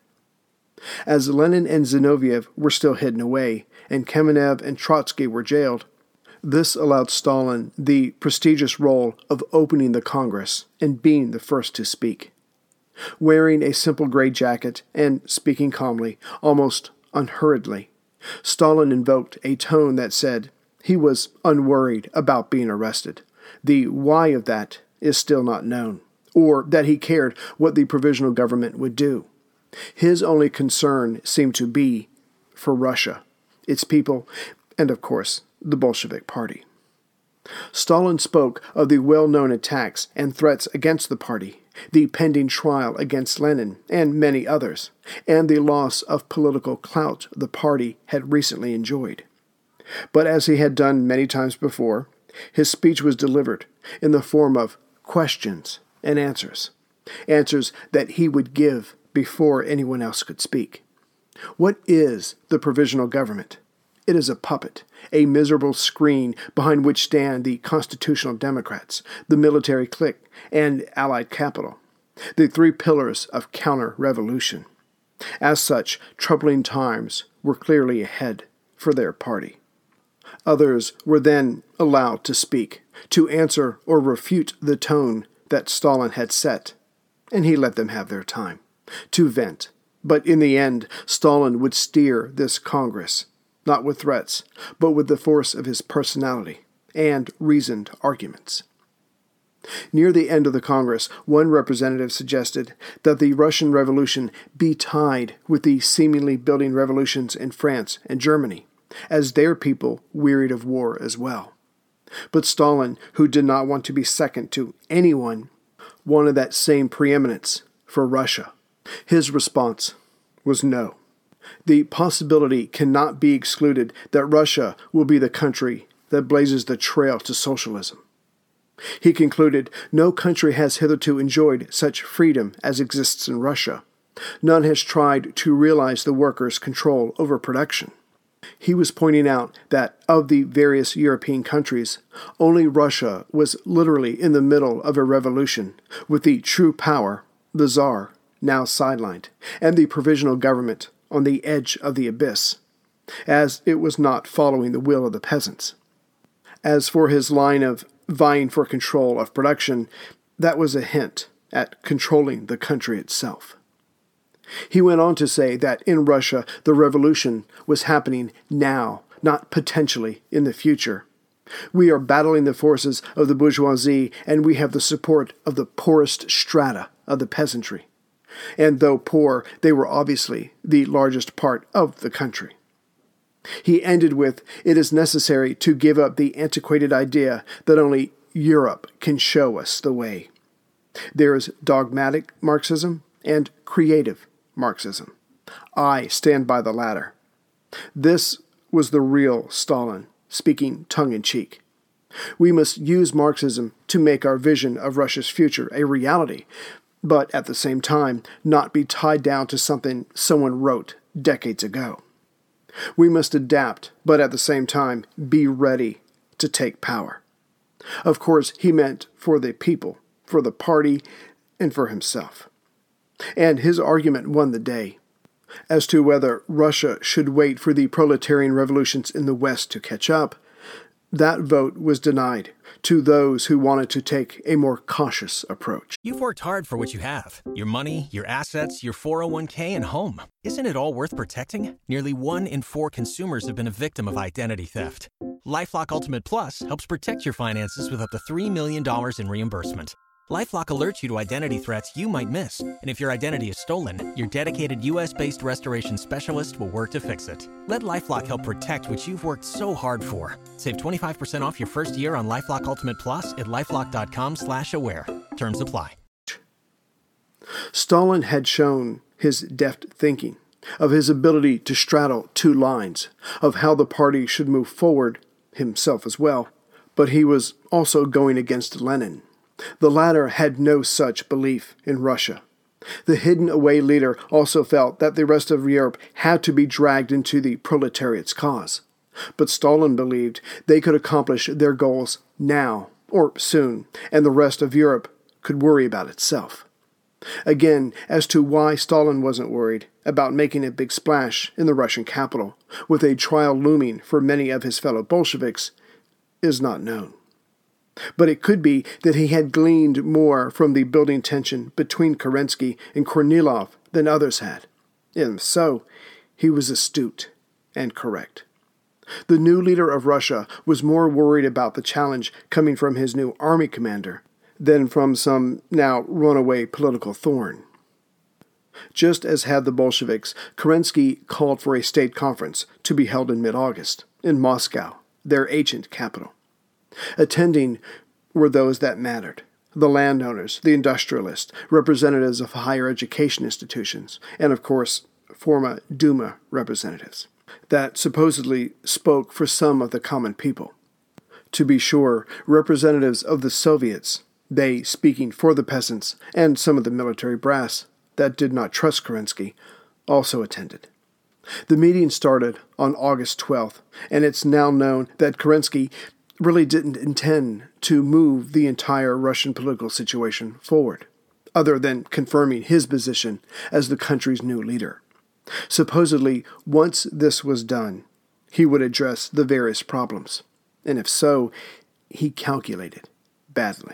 B: As Lenin and Zinoviev were still hidden away, and Kamenev and Trotsky were jailed, this allowed Stalin the prestigious role of opening the Congress and being the first to speak. Wearing a simple gray jacket and speaking calmly, almost unhurriedly, Stalin invoked a tone that said he was unworried about being arrested. The why of that is still not known, or that he cared what the provisional government would do. His only concern seemed to be for Russia, its people, and of course, the Bolshevik Party. Stalin spoke of the well-known attacks and threats against the party, the pending trial against Lenin and many others, and the loss of political clout the party had recently enjoyed. But as he had done many times before, his speech was delivered in the form of questions and answers, answers that he would give before anyone else could speak. What is the provisional government? It is a puppet, a miserable screen behind which stand the constitutional Democrats, the military clique, and Allied capital, the three pillars of counter-revolution. As such, troubling times were clearly ahead for their party. Others were then allowed to speak, to answer or refute the tone that Stalin had set, and he let them have their time, to vent. But in the end, Stalin would steer this Congress, not with threats, but with the force of his personality and reasoned arguments. Near the end of the Congress, one representative suggested that the Russian Revolution be tied with the seemingly building revolutions in France and Germany, as their people wearied of war as well. But Stalin, who did not want to be second to anyone, wanted that same preeminence for Russia. His response was no. The possibility cannot be excluded that Russia will be the country that blazes the trail to socialism. He concluded, no country has hitherto enjoyed such freedom as exists in Russia. None has tried to realize the workers' control over production. He was pointing out that of the various European countries, only Russia was literally in the middle of a revolution, with the true power, the Tsar, now sidelined, and the provisional government on the edge of the abyss, as it was not following the will of the peasants. As for his line of vying for control of production, that was a hint at controlling the country itself. He went on to say that in Russia the revolution was happening now, not potentially in the future. We are battling the forces of the bourgeoisie, and we have the support of the poorest strata of the peasantry. And though poor, they were obviously the largest part of the country. He ended with, "It is necessary to give up the antiquated idea that only Europe can show us the way. There is dogmatic Marxism and creative Marxism. I stand by the latter." This was the real Stalin, speaking tongue-in-cheek. We must use Marxism to make our vision of Russia's future a reality, but at the same time not be tied down to something someone wrote decades ago. We must adapt, but at the same time be ready to take power. Of course, he meant for the people, for the party, and for himself. And his argument won the day. As to whether Russia should wait for the proletarian revolutions in the West to catch up, that vote was denied to those who wanted to take a more cautious approach.
D: You've worked hard for what you have. Your money, your assets, your four oh one k, and home. Isn't it all worth protecting? Nearly one in four consumers have been a victim of identity theft. LifeLock Ultimate Plus helps protect your finances with up to three million dollars in reimbursement. LifeLock alerts you to identity threats you might miss. And if your identity is stolen, your dedicated U S-based restoration specialist will work to fix it. Let LifeLock help protect what you've worked so hard for. Save twenty-five percent off your first year on LifeLock Ultimate Plus at LifeLock.com slash aware. Terms apply.
B: Stalin had shown his deft thinking, of his ability to straddle two lines, of how the party should move forward, himself as well, but he was also going against Lenin. The latter had no such belief in Russia. The hidden-away leader also felt that the rest of Europe had to be dragged into the proletariat's cause. But Stalin believed they could accomplish their goals now, or soon, and the rest of Europe could worry about itself. Again, as to why Stalin wasn't worried about making a big splash in the Russian capital, with a trial looming for many of his fellow Bolsheviks, is not known. But it could be that he had gleaned more from the building tension between Kerensky and Kornilov than others had. And so, he was astute and correct. The new leader of Russia was more worried about the challenge coming from his new army commander than from some now runaway political thorn. Just as had the Bolsheviks, Kerensky called for a state conference to be held in mid-August in Moscow, their ancient capital. Attending were those that mattered, the landowners, the industrialists, representatives of higher education institutions, and of course, former Duma representatives, that supposedly spoke for some of the common people. To be sure, representatives of the Soviets, they speaking for the peasants, and some of the military brass that did not trust Kerensky, also attended. The meeting started on August twelfth, and it's now known that Kerensky really didn't intend to move the entire Russian political situation forward, other than confirming his position as the country's new leader. Supposedly, once this was done, he would address the various problems, and if so, he calculated badly.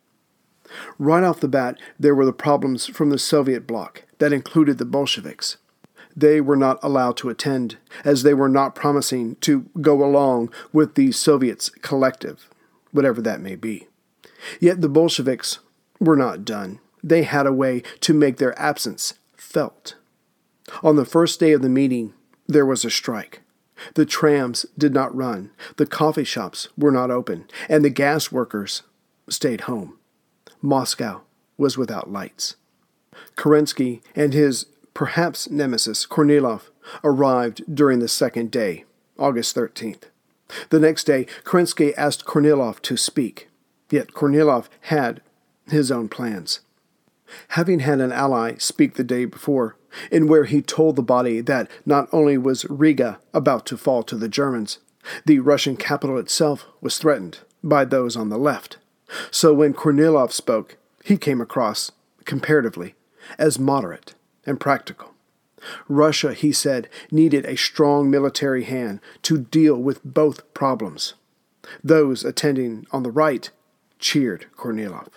B: Right off the bat, there were the problems from the Soviet bloc that included the Bolsheviks. They were not allowed to attend, as they were not promising to go along with the Soviets' collective, whatever that may be. Yet the Bolsheviks were not done. They had a way to make their absence felt. On the first day of the meeting, there was a strike. The trams did not run, the coffee shops were not open, and the gas workers stayed home. Moscow was without lights. Kerensky and his perhaps nemesis, Kornilov, arrived during the second day, August thirteenth. The next day, Kerensky asked Kornilov to speak, yet Kornilov had his own plans. Having had an ally speak the day before, in where he told the body that not only was Riga about to fall to the Germans, the Russian capital itself was threatened by those on the left. So when Kornilov spoke, he came across, comparatively, as moderate and practical. Russia, he said, needed a strong military hand to deal with both problems. Those attending on the right cheered Kornilov.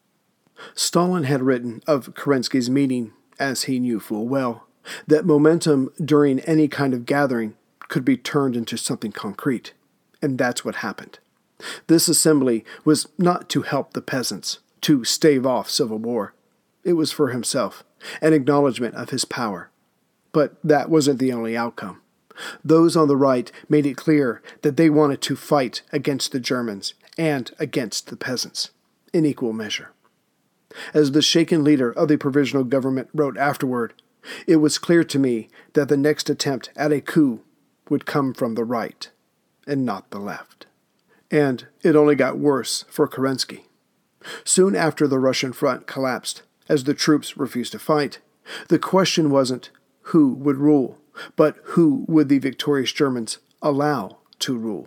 B: Stalin had written of Kerensky's meeting, as he knew full well, that momentum during any kind of gathering could be turned into something concrete, and that's what happened. This assembly was not to help the peasants, to stave off civil war. It was for himself, an acknowledgement of his power. But that wasn't the only outcome. Those on the right made it clear that they wanted to fight against the Germans and against the peasants, in equal measure. As the shaken leader of the provisional government wrote afterward, it was clear to me that the next attempt at a coup would come from the right, and not the left. And it only got worse for Kerensky. Soon after the Russian front collapsed, as the troops refused to fight, the question wasn't who would rule, but who would the victorious Germans allow to rule.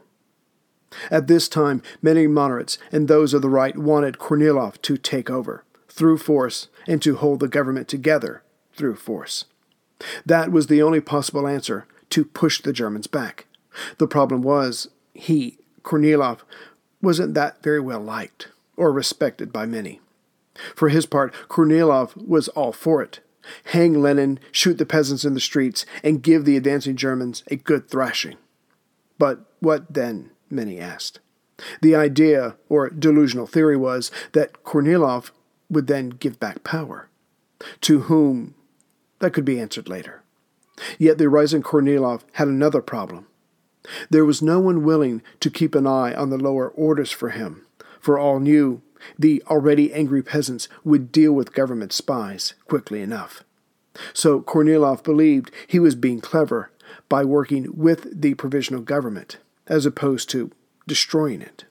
B: At this time, many moderates and those of the right wanted Kornilov to take over through force and to hold the government together through force. That was the only possible answer to push the Germans back. The problem was, he, Kornilov, wasn't that very well liked or respected by many. For his part, Kornilov was all for it. Hang Lenin, shoot the peasants in the streets, and give the advancing Germans a good thrashing. But what then, many asked. The idea, or delusional theory, was that Kornilov would then give back power. To whom? That could be answered later. Yet the rising Kornilov had another problem. There was no one willing to keep an eye on the lower orders for him, for all knew the already angry peasants would deal with government spies quickly enough. So Kornilov believed he was being clever by working with the provisional government, as opposed to destroying it.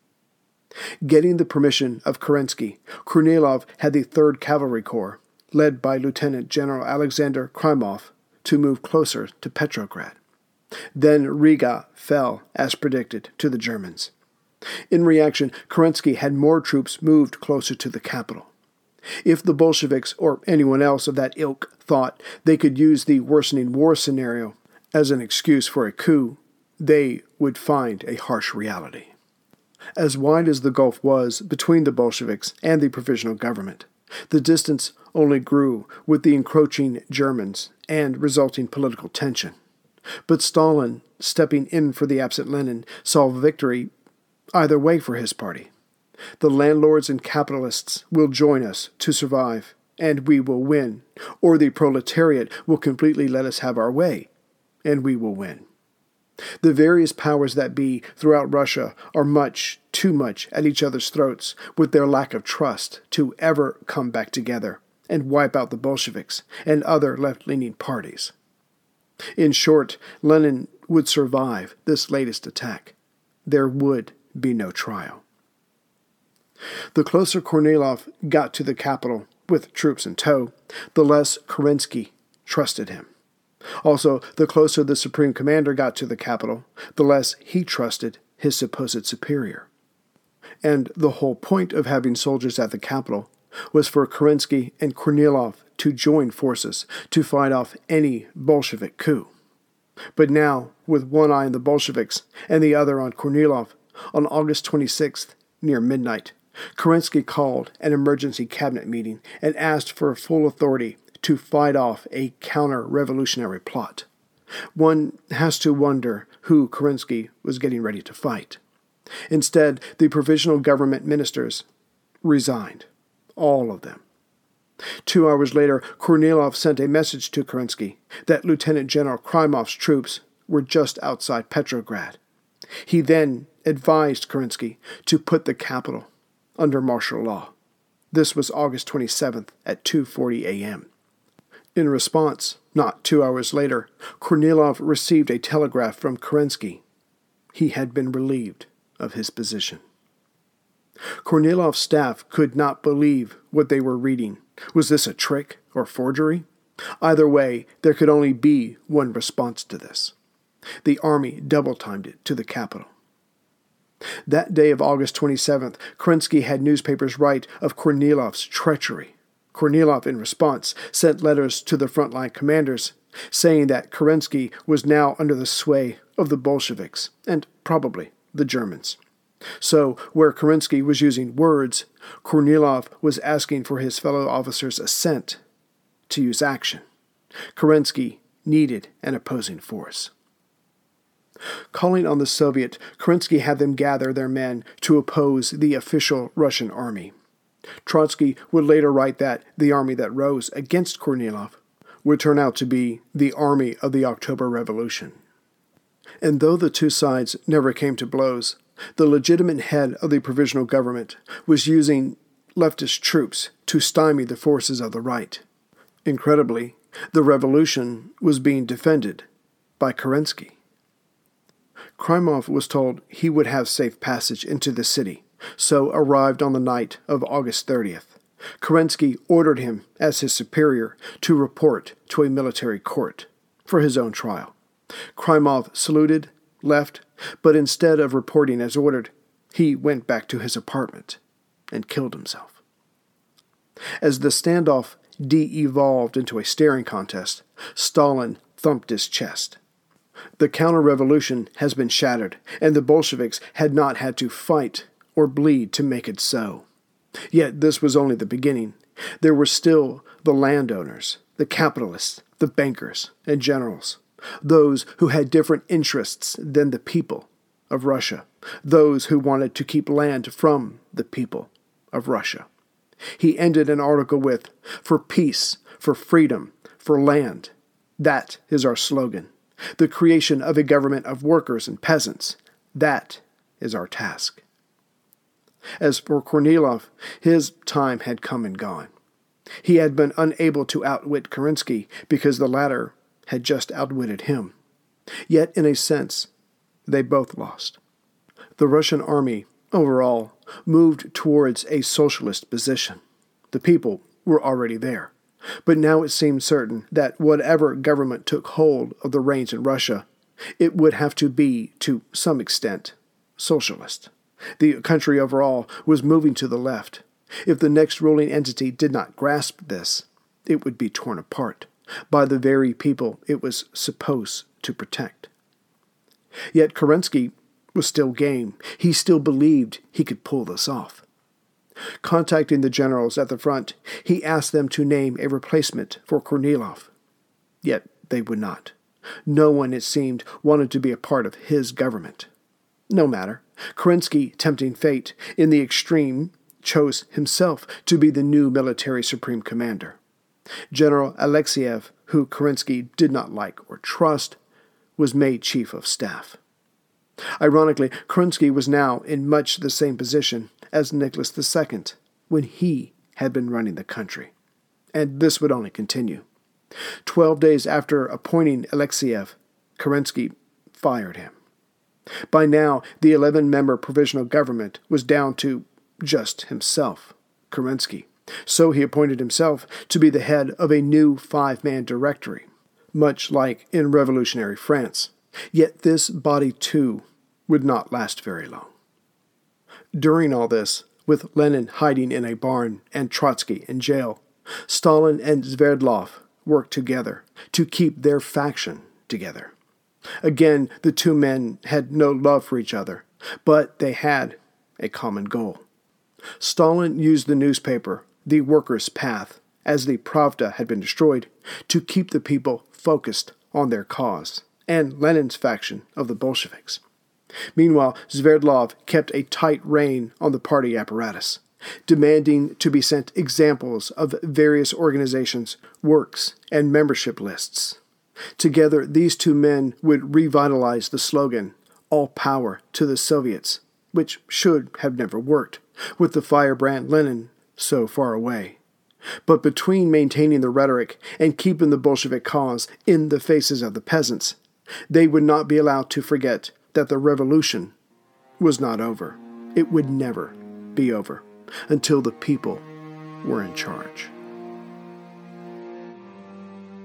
B: Getting the permission of Kerensky, Kornilov had the third Cavalry Corps, led by Lieutenant General Alexander Krymov, to move closer to Petrograd. Then Riga fell, as predicted, to the Germans. In reaction, Kerensky had more troops moved closer to the capital. If the Bolsheviks or anyone else of that ilk thought they could use the worsening war scenario as an excuse for a coup, they would find a harsh reality. As wide as the gulf was between the Bolsheviks and the provisional government, the distance only grew with the encroaching Germans and resulting political tension. But Stalin, stepping in for the absent Lenin, saw victory either way for his party. The landlords and capitalists will join us to survive, and we will win, or the proletariat will completely let us have our way, and we will win. The various powers that be throughout Russia are much, too much at each other's throats with their lack of trust to ever come back together and wipe out the Bolsheviks and other left-leaning parties. In short, Lenin would survive this latest attack. There would be no trial. The closer Kornilov got to the capital, with troops in tow, the less Kerensky trusted him. Also, the closer the Supreme Commander got to the capital, the less he trusted his supposed superior. And the whole point of having soldiers at the capital was for Kerensky and Kornilov to join forces to fight off any Bolshevik coup. But now, with one eye on the Bolsheviks and the other on Kornilov, on August twenty-sixth, near midnight, Kerensky called an emergency cabinet meeting and asked for full authority to fight off a counter-revolutionary plot. One has to wonder who Kerensky was getting ready to fight. Instead, the provisional government ministers resigned, all of them. Two hours later, Kornilov sent a message to Kerensky that Lieutenant General Krymov's troops were just outside Petrograd. He then advised Kerensky to put the capital under martial law. This was August twenty-seventh at two forty a.m. In response, not two hours later, Kornilov received a telegraph from Kerensky. He had been relieved of his position. Kornilov's staff could not believe what they were reading. Was this a trick or forgery? Either way, there could only be one response to this. The army double-timed it to the capital. That day of August twenty-seventh, Kerensky had newspapers write of Kornilov's treachery. Kornilov, in response, sent letters to the frontline commanders, saying that Kerensky was now under the sway of the Bolsheviks, and probably the Germans. So, where Kerensky was using words, Kornilov was asking for his fellow officers' assent to use action. Kerensky needed an opposing force. Calling on the Soviet, Kerensky had them gather their men to oppose the official Russian army. Trotsky would later write that the army that rose against Kornilov would turn out to be the Army of the October Revolution. And though the two sides never came to blows, the legitimate head of the provisional government was using leftist troops to stymie the forces of the right. Incredibly, the revolution was being defended by Kerensky. Krymov was told he would have safe passage into the city, so arrived on the night of August thirtieth. Kerensky ordered him, as his superior, to report to a military court for his own trial. Krymov saluted, left, but instead of reporting as ordered, he went back to his apartment and killed himself. As the standoff de-evolved into a staring contest, Stalin thumped his chest. The counter-revolution has been shattered, and the Bolsheviks had not had to fight or bleed to make it so. Yet this was only the beginning. There were still the landowners, the capitalists, the bankers, and generals, those who had different interests than the people of Russia, those who wanted to keep land from the people of Russia. He ended an article with, "For peace, for freedom, for land. That is our slogan. The creation of a government of workers and peasants. That is our task." As for Kornilov, his time had come and gone. He had been unable to outwit Kerensky because the latter had just outwitted him. Yet, in a sense, they both lost. The Russian army, overall, moved towards a socialist position. The people were already there. But now it seemed certain that whatever government took hold of the reins in Russia, it would have to be, to some extent, socialist. The country overall was moving to the left. If the next ruling entity did not grasp this, it would be torn apart by the very people it was supposed to protect. Yet Kerensky was still game. He still believed he could pull this off. Contacting the generals at the front, he asked them to name a replacement for Kornilov. Yet they would not. No one, it seemed, wanted to be a part of his government. No matter. Kerensky, tempting fate, in the extreme, chose himself to be the new military supreme commander. General Alexeyev, who Kerensky did not like or trust, was made chief of staff. Ironically, Kerensky was now in much the same position as Nicholas the Second, when he had been running the country. And this would only continue. Twelve days after appointing Alexeyev, Kerensky fired him. By now, the eleven-member provisional government was down to just himself, Kerensky. So he appointed himself to be the head of a new five-man directory, much like in revolutionary France. Yet this body, too, would not last very long. During all this, with Lenin hiding in a barn and Trotsky in jail, Stalin and Sverdlov worked together to keep their faction together. Again, the two men had no love for each other, but they had a common goal. Stalin used the newspaper, The Workers' Path, as the Pravda had been destroyed, to keep the people focused on their cause, and Lenin's faction of the Bolsheviks. Meanwhile, Sverdlov kept a tight rein on the party apparatus, demanding to be sent examples of various organizations' works and membership lists. Together, these two men would revitalize the slogan, "All power to the Soviets," which should have never worked, with the firebrand Lenin so far away. But between maintaining the rhetoric and keeping the Bolshevik cause in the faces of the peasants, they would not be allowed to forget that the revolution was not over. It would never be over until the people were in charge.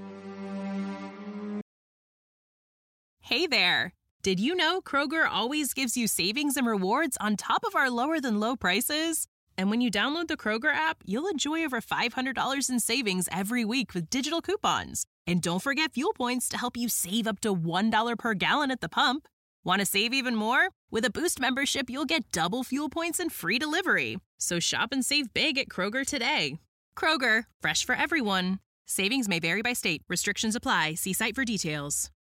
E: Hey there! Did you know Kroger always gives you savings and rewards on top of our lower-than-low prices? And when you download the Kroger app, you'll enjoy over five hundred dollars in savings every week with digital coupons. And don't forget fuel points to help you save up to one dollar per gallon at the pump. Want to save even more? With a Boost membership, you'll get double fuel points and free delivery. So shop and save big at Kroger today. Kroger, fresh for everyone. Savings may vary by state. Restrictions apply. See site for details.